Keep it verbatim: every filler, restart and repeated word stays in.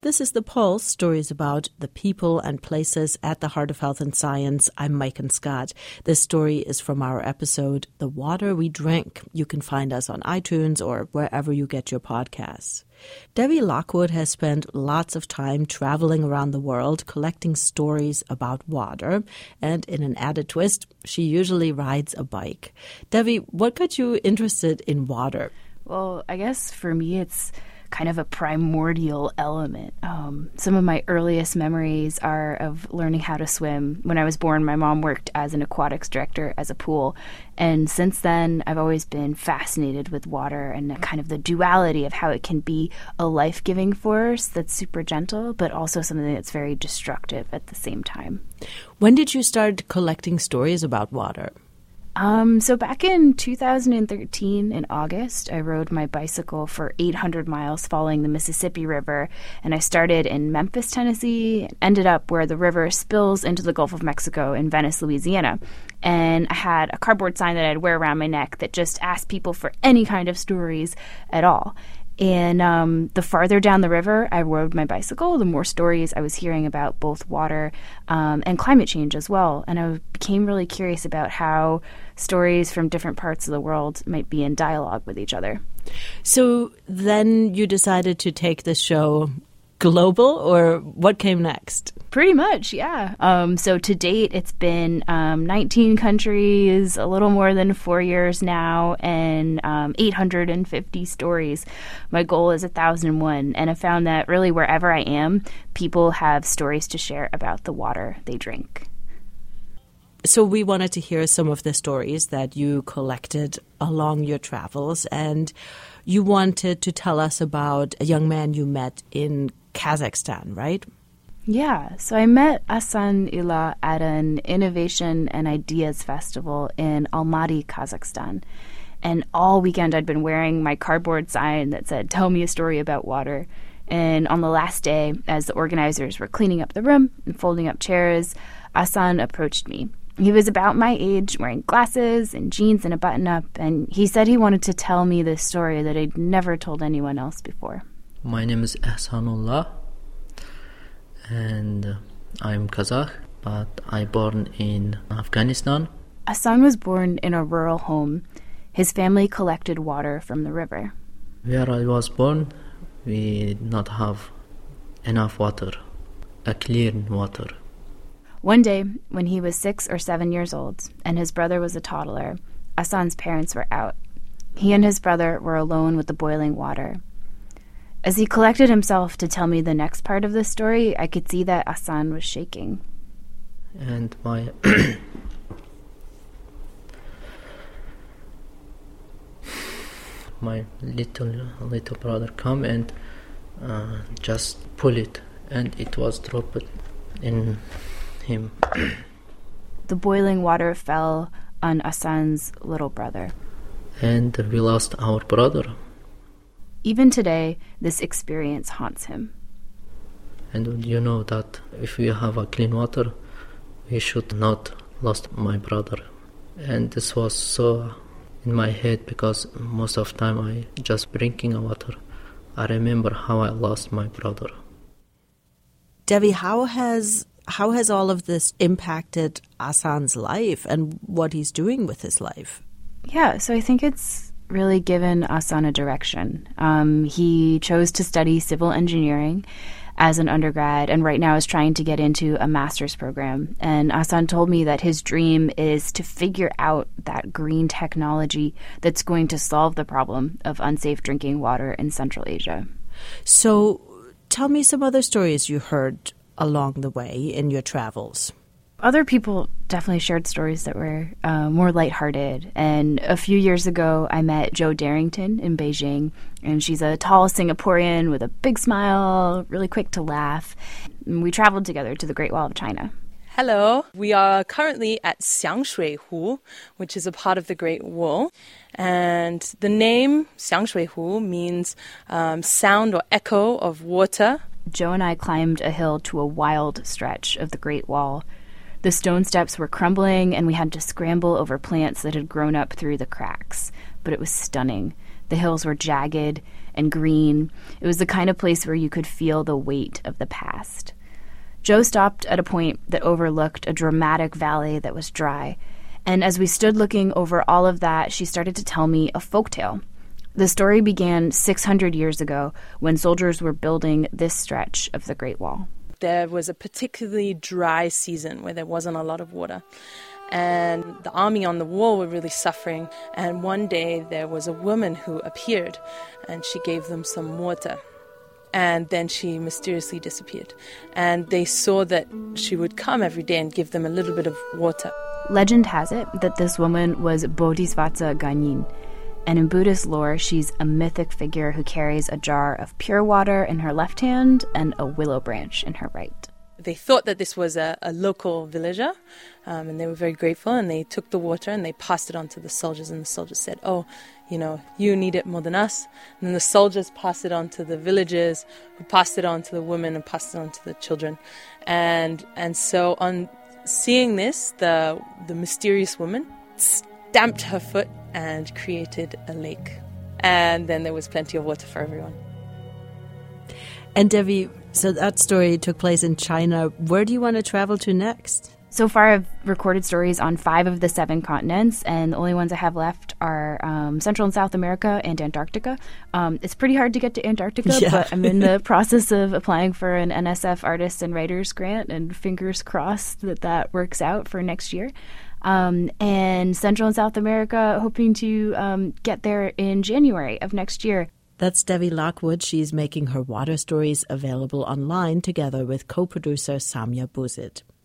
This is The Pulse, stories about the people and places at the heart of health and science. I'm Maiken Scott. This story is from our episode, The Water We Drink. You can find us on iTunes or wherever you get your podcasts. Debbie Lockwood has spent lots of time traveling around the world collecting stories about water, and in an added twist, she usually rides a bike. Debbie, what got you interested in water? Well, I guess for me it's kind of a primordial element. Um, some of my earliest memories are of learning how to swim. When I was born, my mom worked as an aquatics director as a pool. And since then, I've always been fascinated with water and kind of the duality of how it can be a life-giving force that's super gentle, but also something that's very destructive at the same time. When did you start collecting stories about water? Um, so back in two thousand thirteen, in August, I rode my bicycle for eight hundred miles following the Mississippi River, and I started in Memphis, Tennessee, and ended up where the river spills into the Gulf of Mexico in Venice, Louisiana. And I had a cardboard sign that I'd wear around my neck that just asked people for any kind of stories at all. And um, the farther down the river I rode my bicycle, the more stories I was hearing about both water um, and climate change as well. And I became really curious about how stories from different parts of the world might be in dialogue with each other. So then you decided to take this show global, or what came next? Pretty much, yeah. Um, so to date, it's been um, nineteen countries, a little more than four years now, and um, eight hundred fifty stories. My goal is one thousand one, and I found that really wherever I am, people have stories to share about the water they drink. So we wanted to hear some of the stories that you collected along your travels, and you wanted to tell us about a young man you met in Kazakhstan, right? Yeah, so I met Asan Ila at an Innovation and Ideas Festival in Almaty, Kazakhstan. And all weekend I'd been wearing my cardboard sign that said, "Tell me a story about water." And on the last day, as the organizers were cleaning up the room and folding up chairs, Asan approached me. He was about my age, wearing glasses and jeans and a button-up, and he said he wanted to tell me this story that I'd never told anyone else before. My name is Ahsanullah, and I'm Kazakh, but I born in Afghanistan. Asan was born in a rural home. His family collected water from the river. Where I was born, we did not have enough water, a clean water. One day, when he was six or seven years old, and his brother was a toddler, Asan's parents were out. He and his brother were alone with the boiling water. As he collected himself to tell me the next part of the story, I could see that Asan was shaking. And my my little little brother come and uh, just pull it, and it was dropped in him. The boiling water fell on Asan's little brother. And we lost our brother. Even today, this experience haunts him. And you know that if we have a clean water, we should not lost my brother. And this was so in my head because most of the time I just drinking water. I remember how I lost my brother. Debbie, how has how has all of this impacted Asan's life and what he's doing with his life? Yeah, so I think it's really given Asan a direction. Um, he chose to study civil engineering as an undergrad, and right now is trying to get into a master's program. And Asan told me that his dream is to figure out that green technology that's going to solve the problem of unsafe drinking water in Central Asia. So tell me some other stories you heard along the way in your travels. Other people definitely shared stories that were uh, more lighthearted. And a few years ago, I met Jo Darrington in Beijing, and she's a tall Singaporean with a big smile, really quick to laugh. And we traveled together to the Great Wall of China. Hello, we are currently at Xiangshui Hu, which is a part of the Great Wall. And the name Xiangshui Hu means um, sound or echo of water. Jo and I climbed a hill to a wild stretch of the Great Wall. The stone steps were crumbling, and we had to scramble over plants that had grown up through the cracks. But it was stunning. The hills were jagged, and green. It was the kind of place where you could feel the weight of the past. Joe stopped at a point that overlooked a dramatic valley that was dry. And as we stood looking over all of that, she started to tell me a folktale. The story began six hundred years ago when soldiers were building this stretch of the Great Wall. There was a particularly dry season where there wasn't a lot of water. And the army on the wall were really suffering. And one day there was a woman who appeared and she gave them some water. And then she mysteriously disappeared. And they saw that she would come every day and give them a little bit of water. Legend has it that this woman was Bodhisattva Ganyin. And in Buddhist lore, she's a mythic figure who carries a jar of pure water in her left hand and a willow branch in her right. They thought that this was a, a local villager, um, and they were very grateful, and they took the water and they passed it on to the soldiers, and the soldiers said, oh, you know, you need it more than us. And then the soldiers passed it on to the villagers, who passed it on to the women and passed it on to the children. And and so on seeing this, the the mysterious woman stamped her foot and created a lake. And then there was plenty of water for everyone. And Devi, so that story took place in China. Where do you want to travel to next? So far, I've recorded stories on five of the seven continents, and the only ones I have left are um, Central and South America and Antarctica. Um, it's pretty hard to get to Antarctica, yeah. But I'm in the process of applying for an N S F Artists and Writers grant, and fingers crossed that that works out for next year. Um, and Central and South America, hoping to um, get there in January of next year. That's Devi Lockwood. She's making her water stories available online together with co-producer Samia Buzit.